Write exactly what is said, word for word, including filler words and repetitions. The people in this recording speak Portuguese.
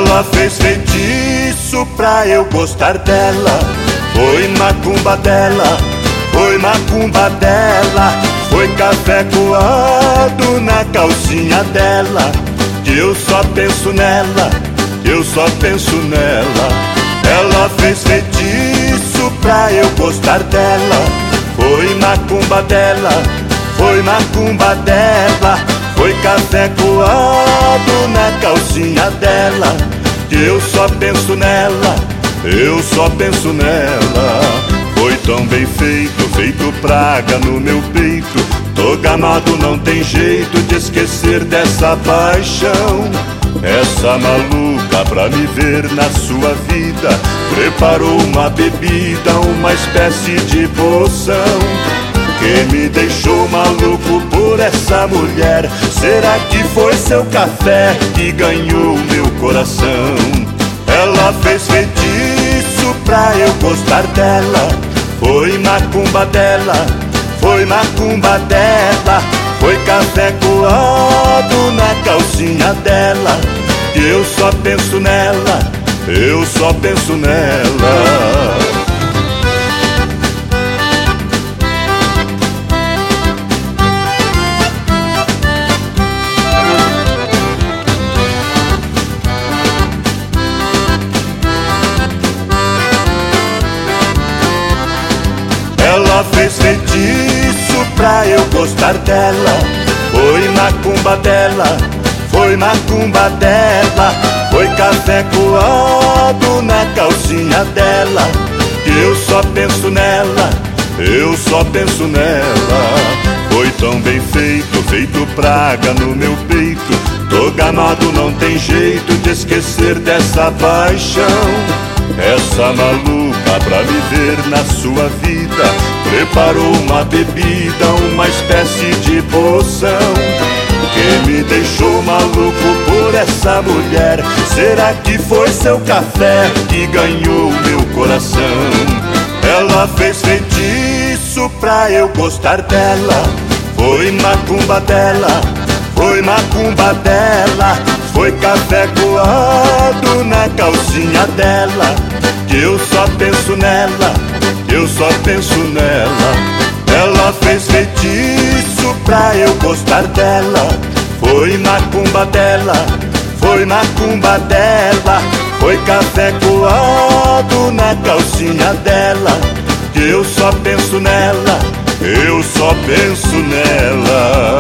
Ela fez feitiço pra eu gostar dela. Foi macumba dela, foi macumba dela. Foi café coado na calcinha dela. Que eu só penso nela, eu só penso nela. Ela fez feitiço pra eu gostar dela. Foi macumba dela, foi macumba dela. Foi café coado na calcinha dela. Que eu só penso nela, eu só penso nela. Foi tão bem feito, feito praga no meu peito. Tô gamado, não tem jeito de esquecer dessa paixão. Essa maluca pra me ver na sua vida preparou uma bebida, uma espécie de poção que me deixou maluco por essa mulher. Será que foi seu café que ganhou meu coração? Ela fez feitiço pra eu gostar dela. Foi macumba dela, foi macumba dela. Foi café coado na calcinha dela. Que eu só penso nela, eu só penso nela. Ela fez feitiço pra eu gostar dela. Foi macumba dela, foi macumba dela. Foi café coado na calcinha dela. Que eu só penso nela, eu só penso nela. Foi tão bem feito, feito praga no meu peito. Tô gamado, não tem jeito de esquecer dessa paixão. Essa maluca pra me ver na sua vida preparou uma bebida, uma espécie de poção que me deixou maluco por essa mulher. Será que foi seu café que ganhou meu coração? Ela fez feitiço pra eu gostar dela. Foi macumba dela, foi macumba dela. Foi café coado na calcinha dela. Que eu só penso nela, eu só penso nela. Ela fez feitiço pra eu gostar dela. Foi macumba dela, foi macumba dela. Foi café coado na calcinha dela. Que eu só penso nela, eu só penso nela.